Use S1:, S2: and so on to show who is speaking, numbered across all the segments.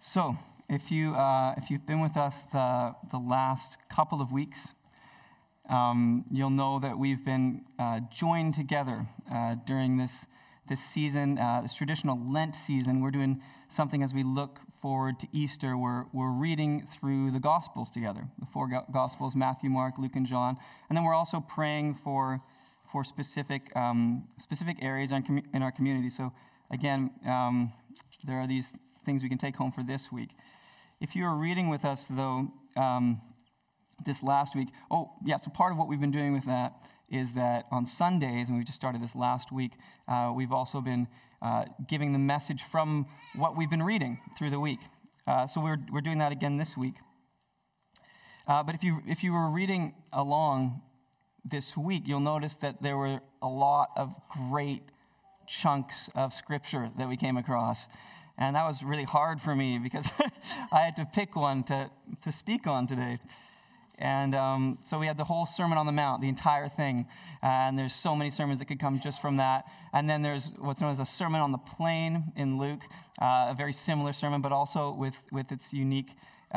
S1: So, if you've been with us the last couple of weeks, you'll know that we've been joined together during this season, this traditional Lent season. We're doing something as we look forward to Easter. We're reading through the Gospels together, the four Gospels: Matthew, Mark, Luke, and John, and then we're also praying for specific areas in our community. So again, there are these things we can take home for this week. If you were reading with us, though, this last week, so part of what we've been doing with that is that on Sundays, and we just started this last week, we've also been giving the message from what we've been reading through the week. So we're doing that again this week. But if you were reading along this week, you'll notice that there were a lot of great chunks of Scripture that we came across. And that was really hard for me because I had to pick one to speak on today. And so we had the whole Sermon on the Mount, the entire thing. And there's so many sermons that could come just from that. And then there's what's known as a Sermon on the Plain in Luke, a very similar sermon, but also with its unique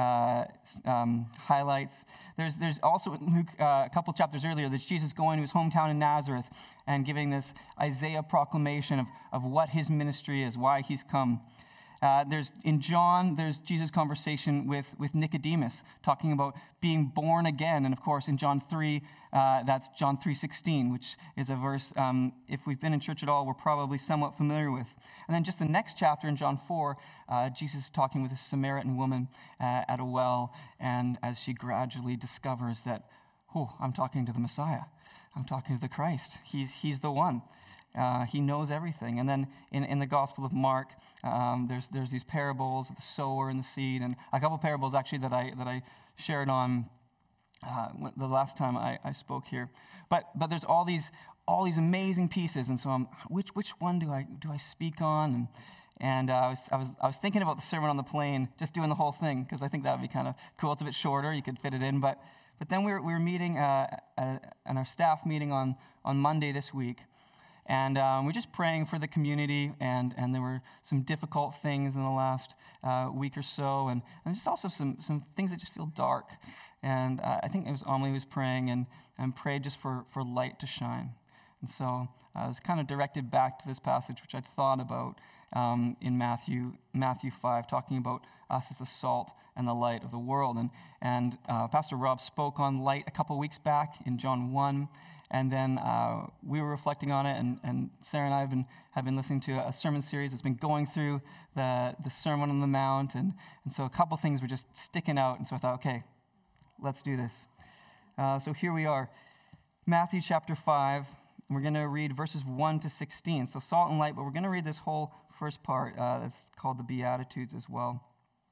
S1: highlights. There's also in Luke, a couple chapters earlier, there's Jesus going to his hometown in Nazareth and giving this Isaiah proclamation of what his ministry is, why he's come. In John, there's Jesus' conversation with Nicodemus, talking about being born again. And of course, in John 3, that's John 3:16, which is a verse, if we've been in church at all, we're probably somewhat familiar with. And then just the next chapter in John 4, Jesus is talking with a Samaritan woman at a well, and as she gradually discovers that, I'm talking to the Messiah. I'm talking to the Christ. He's the one. He knows everything. And then in the Gospel of Mark, there's these parables of the sower and the seed, and a couple parables actually that I shared on the last time I spoke here. But there's all these amazing pieces, and so which one do I speak on? And I was thinking about the Sermon on the Plain, just doing the whole thing, because I think that would be kind of cool. It's a bit shorter; you could fit it in. But then we were meeting in our staff meeting on Monday this week. And we're just praying for the community, and there were some difficult things in the last week or so, and just also some things that just feel dark. And I think it was Amelie who was praying and prayed just for light to shine. And so I was kind of directed back to this passage, which I'd thought about in Matthew 5, talking about us as the salt and the light of the world. And Pastor Rob spoke on light a couple weeks back in John 1. And then we were reflecting on it, and Sarah and I have been listening to a sermon series that's been going through the Sermon on the Mount, and so a couple things were just sticking out, and so I thought, okay, let's do this. So here we are, Matthew chapter 5, and we're going to read verses 1 to 16. So salt and light, but we're going to read this whole first part that's called the Beatitudes as well.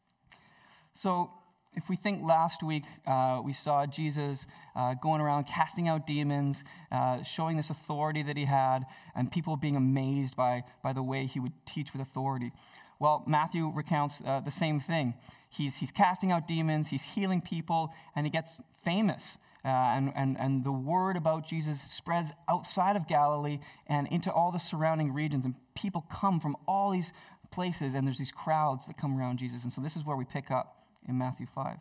S1: So if we think last week, we saw Jesus going around casting out demons, showing this authority that he had, and people being amazed by the way he would teach with authority. Well, Matthew recounts the same thing. He's casting out demons, he's healing people, and he gets famous. And the word about Jesus spreads outside of Galilee and into all the surrounding regions, and people come from all these places, and there's these crowds that come around Jesus. And so this is where we pick up in Matthew 5.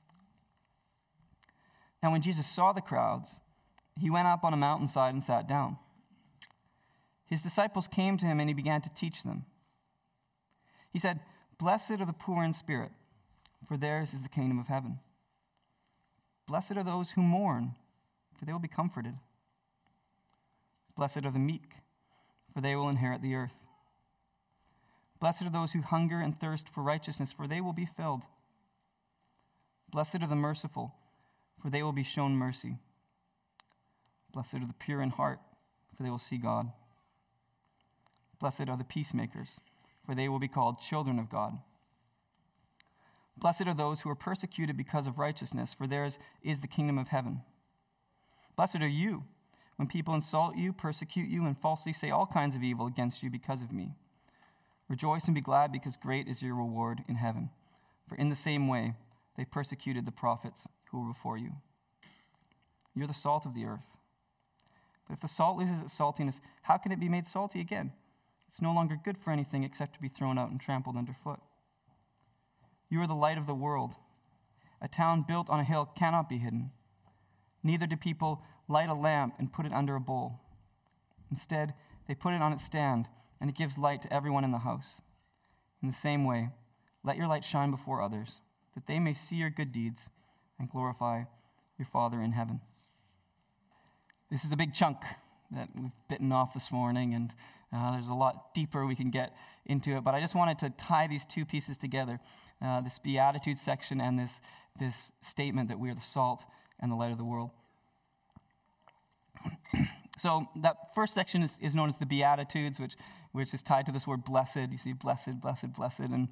S1: Now when Jesus saw the crowds, he went up on a mountainside and sat down. His disciples came to him and he began to teach them. He said, "Blessed are the poor in spirit, for theirs is the kingdom of heaven. Blessed are those who mourn, for they will be comforted. Blessed are the meek, for they will inherit the earth. Blessed are those who hunger and thirst for righteousness, for they will be filled. Blessed are the merciful, for they will be shown mercy. Blessed are the pure in heart, for they will see God. Blessed are the peacemakers, for they will be called children of God. Blessed are those who are persecuted because of righteousness, for theirs is the kingdom of heaven. Blessed are you when people insult you, persecute you, and falsely say all kinds of evil against you because of me. Rejoice and be glad, because great is your reward in heaven. For in the same way they persecuted the prophets who were before you. You're the salt of the earth. But if the salt loses its saltiness, how can it be made salty again? It's no longer good for anything except to be thrown out and trampled underfoot. You are the light of the world. A town built on a hill cannot be hidden. Neither do people light a lamp and put it under a bowl. Instead, they put it on its stand, and it gives light to everyone in the house. In the same way, let your light shine before others, that they may see your good deeds and glorify your Father in heaven. This is a big chunk that we've bitten off this morning, and there's a lot deeper we can get into it, but I just wanted to tie these two pieces together, this Beatitudes section and this statement that we are the salt and the light of the world. So that first section is known as the Beatitudes, which is tied to this word blessed. You see blessed, blessed, blessed, and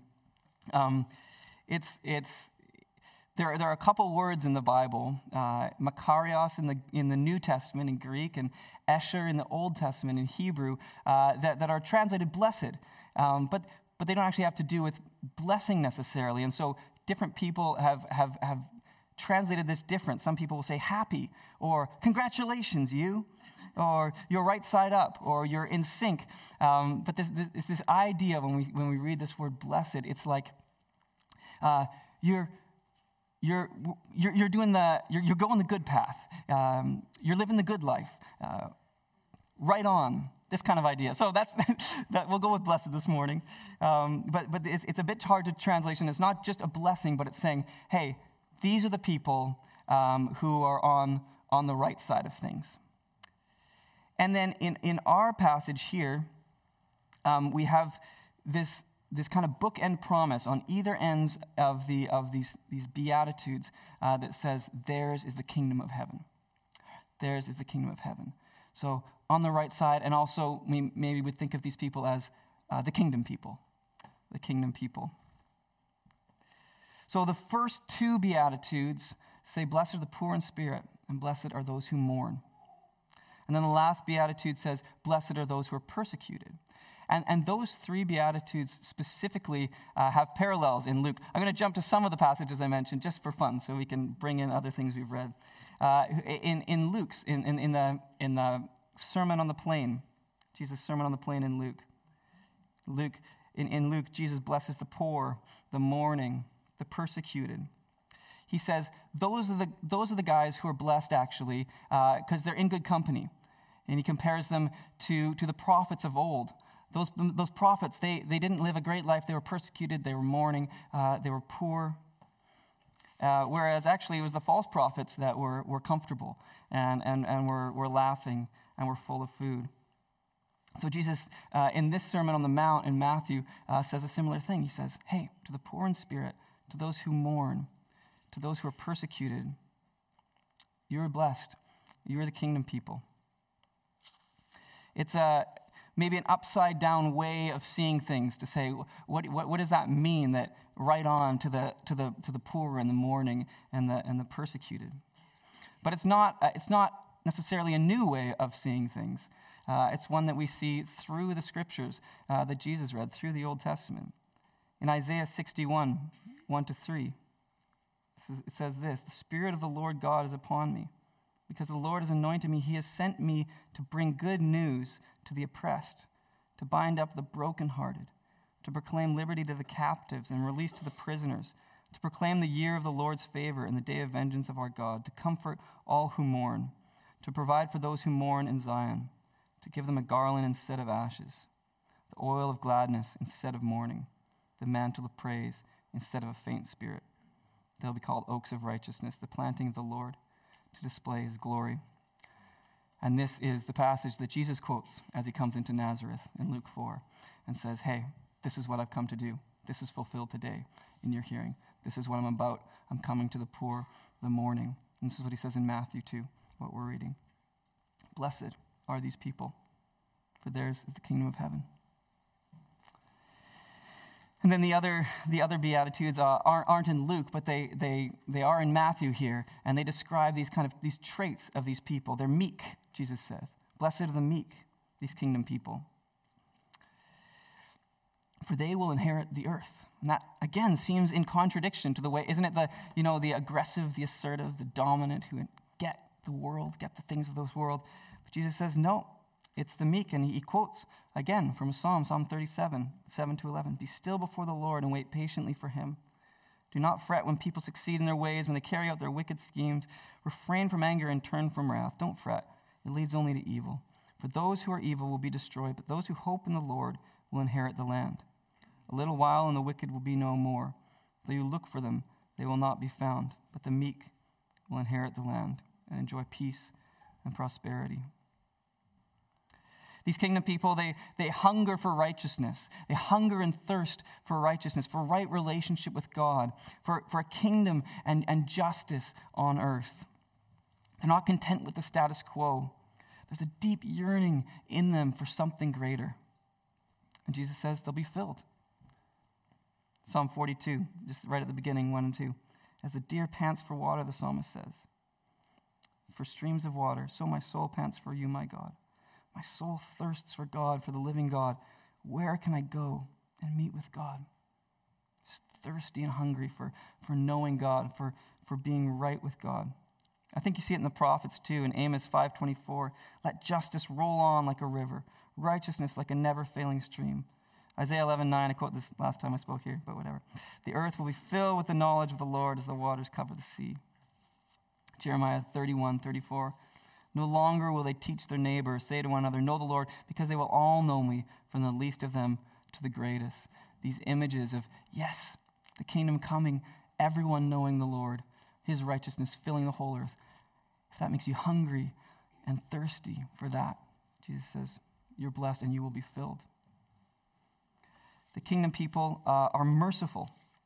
S1: there are a couple words in the Bible, Makarios in the New Testament in Greek and Esher in the Old Testament in Hebrew, that are translated blessed, but they don't actually have to do with blessing necessarily. And so different people have translated this different. Some people will say happy, or congratulations, you, or you're right side up, or you're in sync. But this idea when we read this word blessed, it's like you're going the good path. You're living the good life. Right on. This kind of idea. So that we'll go with blessed this morning. But it's a bit hard to translation. It's not just a blessing, but it's saying, hey, these are the people who are on the right side of things. And then in our passage here, we have this kind of bookend promise on either ends of these Beatitudes that says, theirs is the kingdom of heaven. Theirs is the kingdom of heaven. So on the right side, and also maybe we think of these people as the kingdom people. The kingdom people. So the first two Beatitudes say, blessed are the poor in spirit, and blessed are those who mourn. And then the last Beatitude says, blessed are those who are persecuted. And those three Beatitudes specifically have parallels in Luke. I'm going to jump to some of the passages I mentioned just for fun, so we can bring in other things we've read. In Luke's, in the Sermon on the Plain, Jesus' Sermon on the Plain in Luke. In Luke, Jesus blesses the poor, the mourning, the persecuted. He says, those are the guys who are blessed, actually, because they're in good company. And he compares them to the prophets of old. Those prophets, they didn't live a great life. They were persecuted. They were mourning. They were poor. Whereas actually it was the false prophets that were comfortable and were laughing and were full of food. So Jesus, in this Sermon on the Mount in Matthew, says a similar thing. He says, hey, to the poor in spirit, to those who mourn, to those who are persecuted, you are blessed. You are the kingdom people. It's maybe an upside down way of seeing things to say, what does that mean? That right on to the poor and the mourning and the persecuted. But it's not necessarily a new way of seeing things. It's one that we see through the scriptures that Jesus read through the Old Testament. In Isaiah 61, 1-3, it says this: the Spirit of the Lord God is upon me, because the Lord has anointed me. He has sent me to bring good news to the oppressed, to bind up the brokenhearted, to proclaim liberty to the captives and release to the prisoners, to proclaim the year of the Lord's favor and the day of vengeance of our God, to comfort all who mourn, to provide for those who mourn in Zion, to give them a garland instead of ashes, the oil of gladness instead of mourning, the mantle of praise instead of a faint spirit. They'll be called oaks of righteousness, the planting of the Lord, to display his glory. And this is the passage that Jesus quotes as he comes into Nazareth in Luke 4 and says, hey, this is what I've come to do. This is fulfilled today in your hearing. This is what I'm about. I'm coming to the poor, the mourning. And this is what he says in Matthew 2, what we're reading. Blessed are these people, for theirs is the kingdom of heaven. And then the other Beatitudes aren't in Luke, but they are in Matthew here, and they describe these traits of these people. They're meek, Jesus says. Blessed are the meek, these kingdom people, for they will inherit the earth. And that, again, seems in contradiction to the way, isn't it the aggressive, the assertive, the dominant who get the world, get the things of this world. But Jesus says, no, it's the meek. And he quotes, again, from a Psalm 37, 7-11. Be still before the Lord and wait patiently for him. Do not fret when people succeed in their ways, when they carry out their wicked schemes. Refrain from anger and turn from wrath. Don't fret. It leads only to evil. For those who are evil will be destroyed, but those who hope in the Lord will inherit the land. A little while and the wicked will be no more. Though you look for them, they will not be found, but the meek will inherit the land and enjoy peace and prosperity. These kingdom people, they hunger for righteousness. They hunger and thirst for righteousness, for right relationship with God, for a kingdom and justice on earth. They're not content with the status quo. There's a deep yearning in them for something greater. And Jesus says they'll be filled. Psalm 42, just right at the beginning, 1 and 2. As the deer pants for water, the psalmist says, for streams of water, so my soul pants for you, my God. My soul thirsts for God, for the living God. Where can I go and meet with God? Just thirsty and hungry for knowing God, for being right with God. I think you see it in the prophets too, in Amos 5:24. Let justice roll on like a river, righteousness like a never-failing stream. Isaiah 11:9, I quote this last time I spoke here, but whatever. The earth will be filled with the knowledge of the Lord as the waters cover the sea. Jeremiah 31:34. No longer will they teach their neighbors, say to one another, know the Lord, because they will all know me, from the least of them to the greatest. These images of, yes, the kingdom coming, everyone knowing the Lord, his righteousness filling the whole earth. If that makes you hungry and thirsty for that, Jesus says, you're blessed and you will be filled. The kingdom people are merciful.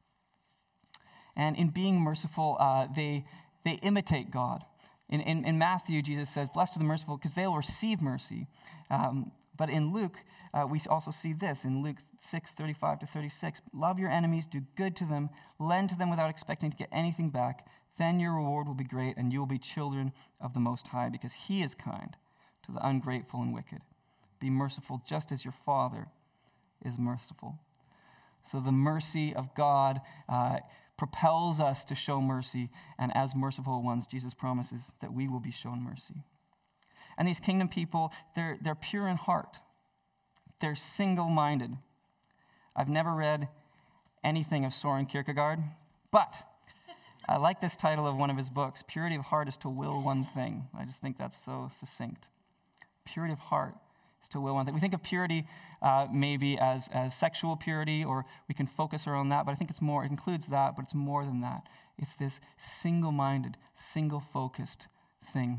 S1: And in being merciful, they imitate God. In Matthew, Jesus says, blessed are the merciful because they'll receive mercy. But in Luke, we also see this in Luke 6:35-36. Love your enemies, do good to them, lend to them without expecting to get anything back. Then your reward will be great and you will be children of the Most High because he is kind to the ungrateful and wicked. Be merciful just as your Father is merciful. So the mercy of God propels us to show mercy, and as merciful ones, Jesus promises that we will be shown mercy. And these kingdom people, they're pure in heart. They're single-minded. I've never read anything of Soren Kierkegaard, but I like this title of one of his books, Purity of Heart is to Will One Thing. I just think that's so succinct. Purity of heart is to will one thing. We think of purity maybe as sexual purity, or we can focus around that, but I think it includes that, but it's more than that. It's this single-minded, single-focused thing.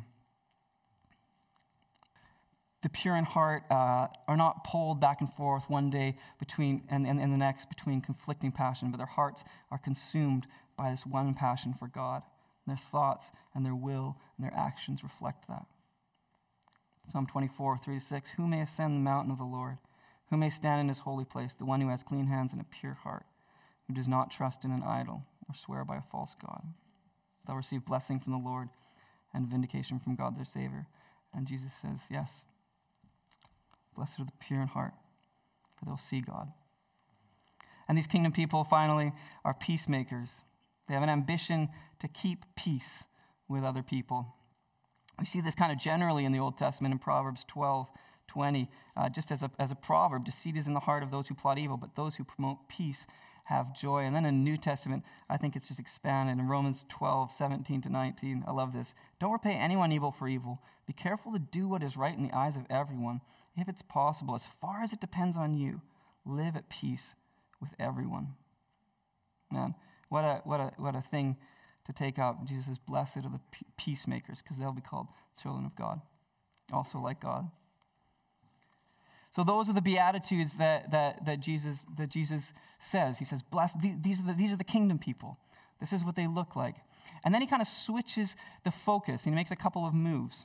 S1: The pure in heart are not pulled back and forth one day between and the next between conflicting passion, but their hearts are consumed by this one passion for God. And their thoughts and their will and their actions reflect that. Psalm 24:3-6. Who may ascend the mountain of the Lord? Who may stand in his holy place? The one who has clean hands and a pure heart, who does not trust in an idol or swear by a false god. They'll receive blessing from the Lord and vindication from God their Savior. And Jesus says, yes, blessed are the pure in heart, for they'll see God. And these kingdom people, finally, are peacemakers. They have an ambition to keep peace with other people. We see this kind of generally in the Old Testament in Proverbs 12:20, just as a proverb. Deceit is in the heart of those who plot evil, but those who promote peace have joy. And then in the New Testament, I think it's just expanded. In Romans 12:17-19, I love this. Don't repay anyone evil for evil. Be careful to do what is right in the eyes of everyone. If it's possible, as far as it depends on you, live at peace with everyone. Man, what a thing to take up. Jesus says, blessed are the peacemakers, because they'll be called children of God, also like God. So those are the Beatitudes that Jesus says. He says, blessed. These are the kingdom people. This is what they look like. And then he kind of switches the focus, and he makes a couple of moves.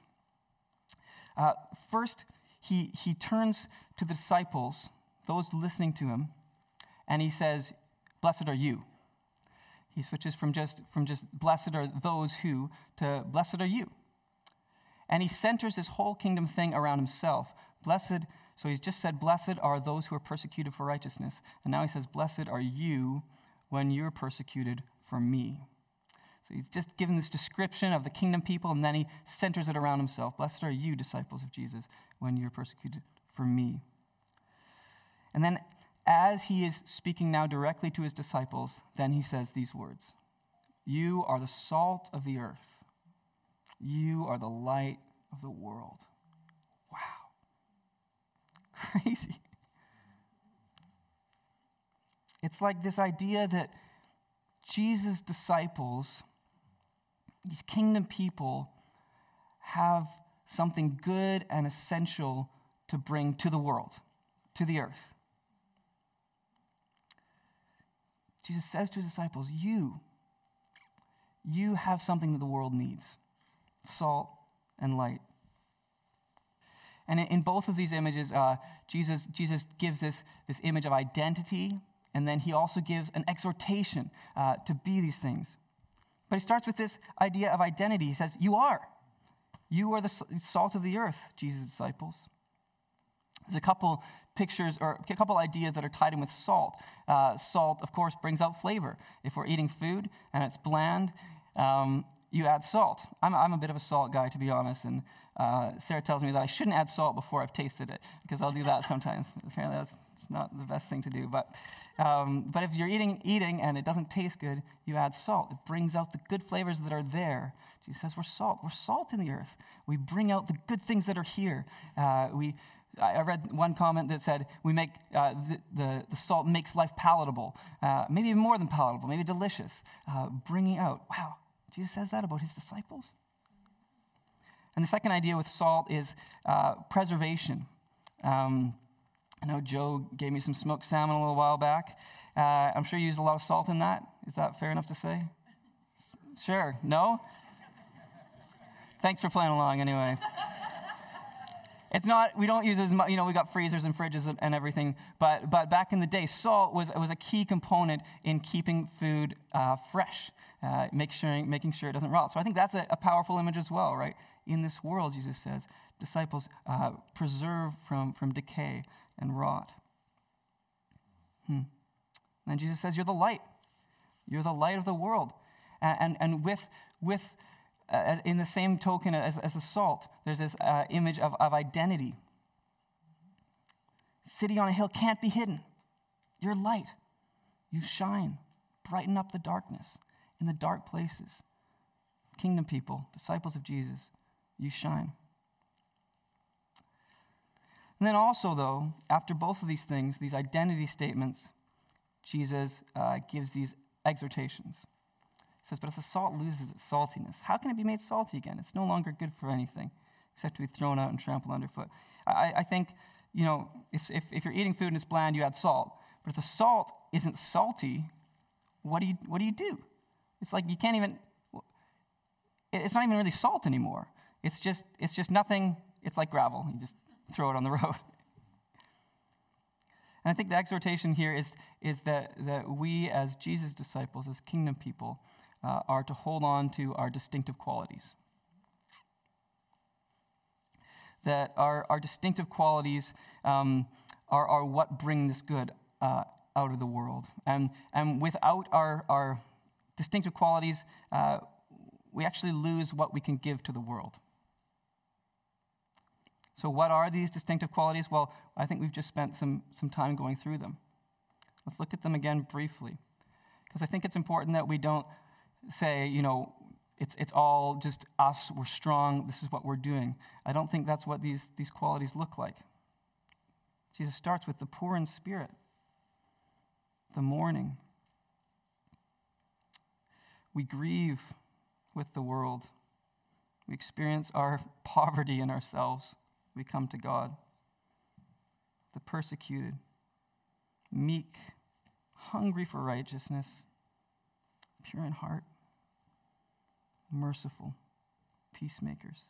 S1: First, he turns to the disciples, those listening to him, and he says, blessed are you. He switches from just blessed are those who to blessed are you. And he centers this whole kingdom thing around himself. So he's just said, blessed are those who are persecuted for righteousness. And now he says, blessed are you when you're persecuted for me. So he's just given this description of the kingdom people, and then he centers it around himself. Blessed are you, disciples of Jesus, when you're persecuted for me. And then as he is speaking now directly to his disciples, then he says these words: "You are the salt of the earth. You are the light of the world." Wow. Crazy. It's like this idea that Jesus' disciples, these kingdom people, have something good and essential to bring to the world, to the earth. Jesus says to his disciples, you have something that the world needs: salt and light. And in both of these images, Jesus gives this image of identity, and then he also gives an exhortation to be these things. But he starts with this idea of identity. He says, you are the salt of the earth, Jesus' disciples. There's a couple pictures or a couple ideas that are tied in with salt. Salt, of course, brings out flavor. If we're eating food and it's bland, you add salt. I'm a bit of a salt guy, to be honest, and Sarah tells me that I shouldn't add salt before I've tasted it, because I'll do that sometimes. Apparently it's not the best thing to do. But if you're eating and it doesn't taste good, you add salt. It brings out the good flavors that are there. Jesus says we're salt. We're salt in the earth. We bring out the good things that are here. I read one comment that said we make the salt makes life palatable, maybe even more than palatable, maybe delicious. Bringing out, wow, Jesus says that about his disciples. And the second idea with salt is preservation. I know Joe gave me some smoked salmon a little while back. I'm sure you used a lot of salt in that. Is that fair enough to say? Sure. No? Thanks for playing along anyway. It's not, we don't use as much, we got freezers and fridges and everything, but back in the day, salt was a key component in keeping food fresh, making sure it doesn't rot. So I think that's a powerful image as well, right? In this world, Jesus says, disciples preserve from decay and rot. And then Jesus says, you're the light. You're the light of the world. And with in the same token as the salt, there's this image of identity. City on a hill can't be hidden. You're light. You shine. Brighten up the darkness in the dark places. Kingdom people, disciples of Jesus, you shine. And then also, though, after both of these things, these identity statements, Jesus gives these exhortations. He says, but if the salt loses its saltiness, how can it be made salty again? It's no longer good for anything except to be thrown out and trampled underfoot. I think, if you're eating food and it's bland, you add salt. But if the salt isn't salty, what do you do? It's like you can't even, it's not even really salt anymore. It's just nothing. It's like gravel. You just throw it on the road. And I think the exhortation here is that we as Jesus' disciples, as kingdom people, are to hold on to our distinctive qualities. That our distinctive qualities are what bring this good out of the world. And without our distinctive qualities, we actually lose what we can give to the world. So what are these distinctive qualities? Well, I think we've just spent some time going through them. Let's look at them again briefly, because I think it's important that we don't say, it's all just us, we're strong, this is what we're doing. I don't think that's what these qualities look like. Jesus starts with the poor in spirit, the mourning. We grieve with the world. We experience our poverty in ourselves. We come to God. The persecuted, meek, hungry for righteousness, pure in heart, merciful, peacemakers.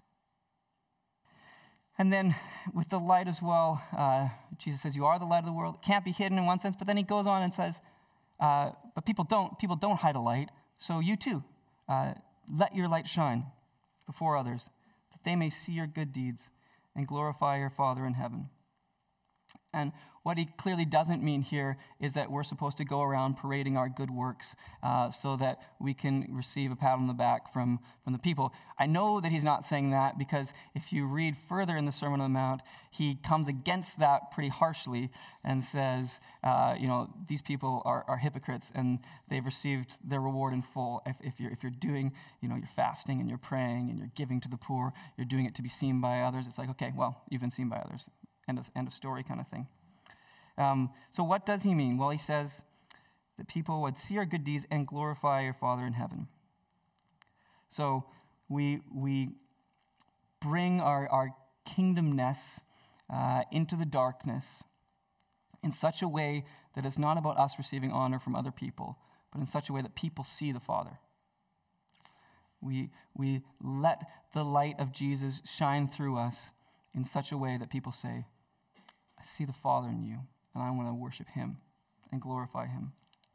S1: And then with the light as well, Jesus says, you are the light of the world. It can't be hidden in one sense, but then he goes on and says, but people don't hide a light, so you too, let your light shine before others, that they may see your good deeds and glorify your Father in heaven. And what he clearly doesn't mean here is that we're supposed to go around parading our good works so that we can receive a pat on the back from the people. I know that he's not saying that because if you read further in the Sermon on the Mount, he comes against that pretty harshly and says, these people are hypocrites and they've received their reward in full. If you're doing, you're fasting and you're praying and you're giving to the poor, you're doing it to be seen by others. It's like, okay, well, you've been seen by others. End of story kind of thing. So what does he mean? Well, he says that people would see our good deeds and glorify your Father in heaven. So we bring our kingdomness into the darkness in such a way that it's not about us receiving honor from other people, but in such a way that people see the Father. We let the light of Jesus shine through us in such a way that people say, I see the Father in you, and I want to worship him and glorify him.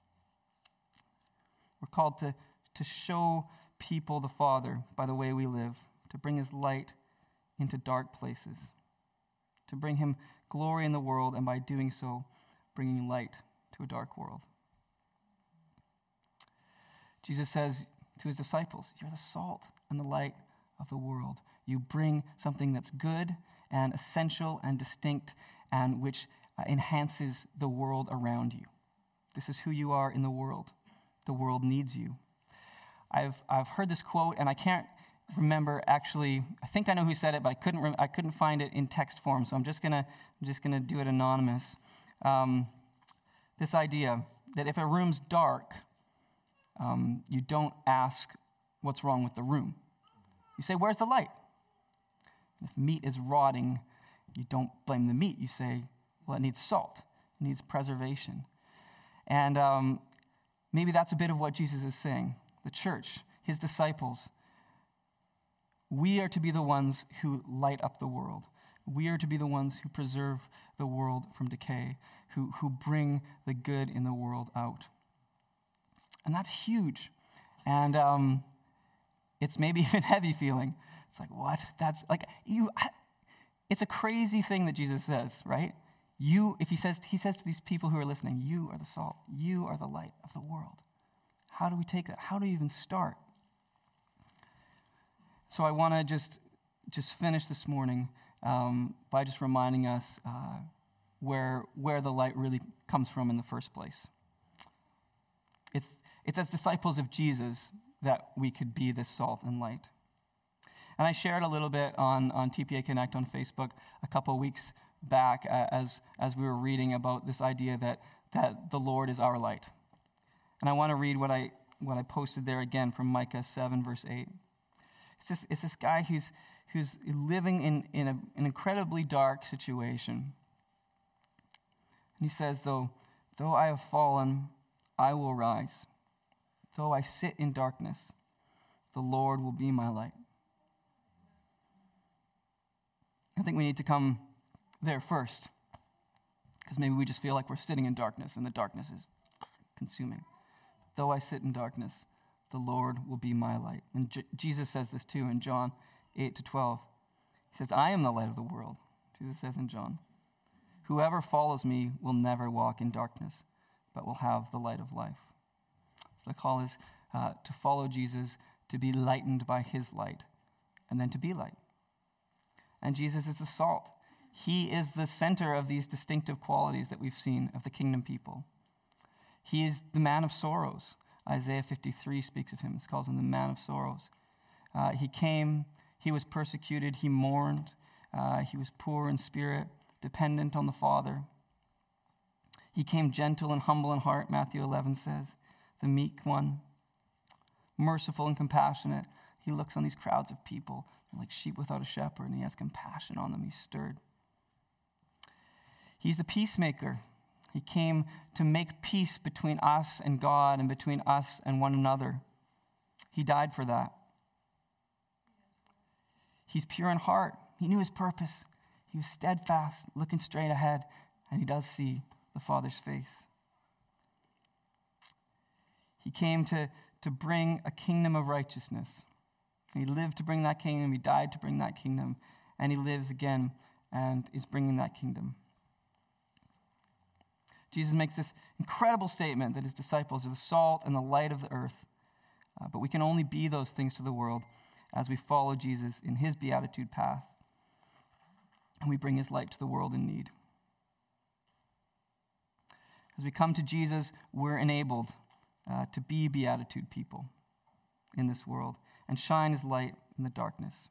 S1: We're called to show people the Father by the way we live, to bring his light into dark places, to bring him glory in the world, and by doing so, bringing light to a dark world. Jesus says to his disciples, you're the salt and the light of the world. You bring something that's good and essential and distinct and which enhances the world around you. This is who you are in the world. The world needs you. I've heard this quote, and I can't remember actually. I think I know who said it, but I couldn't find it in text form. So I'm just gonna do it anonymous. This idea that if a room's dark, you don't ask what's wrong with the room. You say, "Where's the light?" If meat is rotting, you don't blame the meat. You say, well, it needs salt. It needs preservation. And maybe that's a bit of what Jesus is saying. The church, his disciples, we are to be the ones who light up the world. We are to be the ones who preserve the world from decay, who bring the good in the world out. And that's huge. And it's maybe even heavy feeling. It's like, what? That's like, it's a crazy thing that Jesus says, right? He says to these people who are listening, you are the salt. You are the light of the world. How do we take that? How do we even start? So I want to just finish this morning by just reminding us where the light really comes from in the first place. It's as disciples of Jesus that we could be this salt and light. And I shared a little bit on TPA Connect on Facebook a couple of weeks back as we were reading about this idea that the Lord is our light. And I want to read what I posted there again from Micah 7, verse 8. It's this guy who's living in an incredibly dark situation. And he says, though I have fallen, I will rise. Though I sit in darkness, the Lord will be my light. I think we need to come there first, because maybe we just feel like we're sitting in darkness and the darkness is consuming. Though I sit in darkness, the Lord will be my light. And Jesus says this too in John 8-12. He says, I am the light of the world, Jesus says in John. Whoever follows me will never walk in darkness, but will have the light of life. So the call is to follow Jesus, to be lightened by his light, and then to be light. And Jesus is the salt. He is the center of these distinctive qualities that we've seen of the kingdom people. He is the man of sorrows. Isaiah 53 speaks of him. It calls him the man of sorrows. He came, he was persecuted, he mourned, he was poor in spirit, dependent on the Father. He came gentle and humble in heart, Matthew 11 says, the meek one, merciful and compassionate. He looks on these crowds of people like sheep without a shepherd, and he has compassion on them. He's stirred. He's the peacemaker. He came to make peace between us and God and between us and one another. He died for that. He's pure in heart. He knew his purpose. He was steadfast, looking straight ahead, and he does see the Father's face. He came to bring a kingdom of righteousness. He lived to bring that kingdom. He died to bring that kingdom. And he lives again and is bringing that kingdom. Jesus makes this incredible statement that his disciples are the salt and the light of the earth. But we can only be those things to the world as we follow Jesus in his beatitude path. And we bring his light to the world in need. As we come to Jesus, we're enabled to be beatitude people in this world and shine his light in the darkness.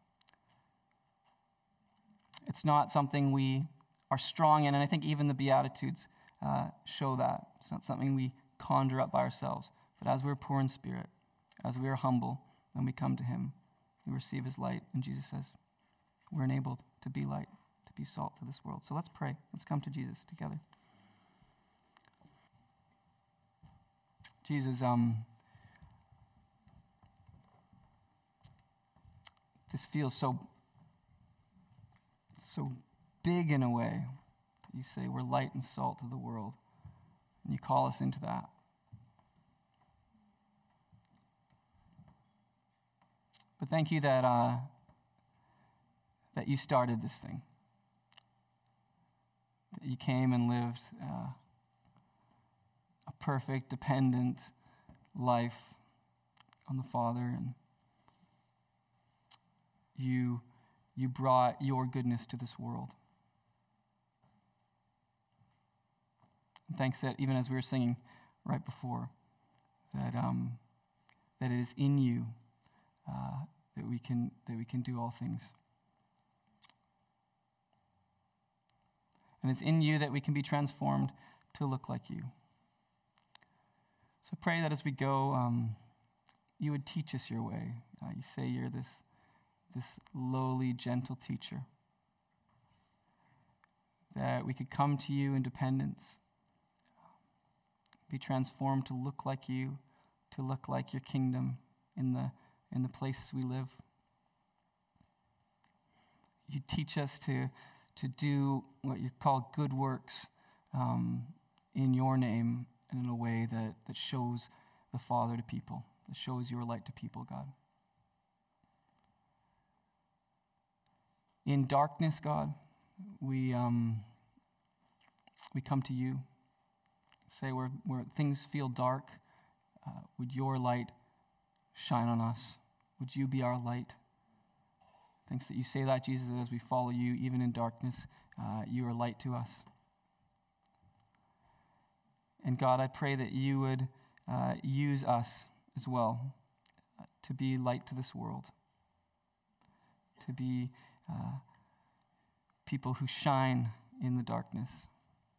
S1: It's not something we are strong in, and I think even the Beatitudes show that. It's not something we conjure up by ourselves, but as we're poor in spirit, as we are humble, when we come to him, we receive his light, and Jesus says, we're enabled to be light, to be salt to this world. So let's pray. Let's come to Jesus together. Jesus, this feels so big in a way that you say we're light and salt to the world, and you call us into that. But thank you that you started this thing, that you came and lived a perfect, dependent life on the Father, and you brought your goodness to this world. And thanks that even as we were singing right before, that it is in you that we can do all things. And it's in you that we can be transformed to look like you. So pray that as we go, you would teach us your way. You say you're this lowly, gentle teacher. That we could come to you in dependence, be transformed to look like you, to look like your kingdom in the places we live. You teach us to do what you call good works in your name and in a way that shows the Father to people, that shows your light to people, God. In darkness, God, we come to you. Say where things feel dark, would your light shine on us? Would you be our light? Thanks that you say that, Jesus, that as we follow you, even in darkness, you are light to us. And God, I pray that you would use us as well to be light to this world, to be people who shine in the darkness,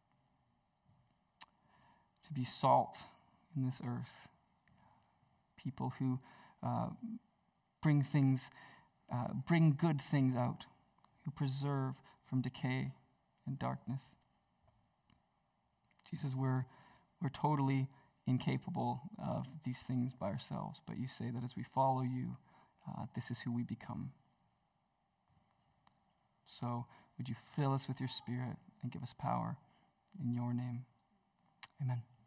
S1: to be salt in this earth, people who bring good things out, who preserve from decay and darkness. Jesus, we're totally incapable of these things by ourselves, but you say that as we follow you, this is who we become. So would you fill us with your Spirit and give us power in your name? Amen.